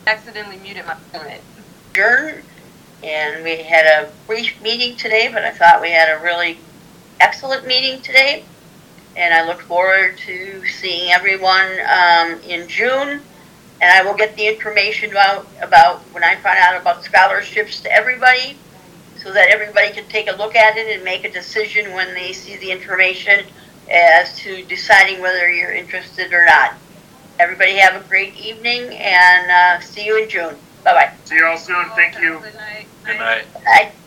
accidentally muted my phone. Adjourned, and we had a brief meeting today, but I thought we had a really excellent meeting today, and I look forward to seeing everyone in June. And I will get the information about when I find out about scholarships to everybody, so that everybody can take a look at it and make a decision when they see the information as to deciding whether you're interested or not. Everybody have a great evening, and see you in June. Bye-bye. See you all soon. Thank you. Good night. Good night. Bye.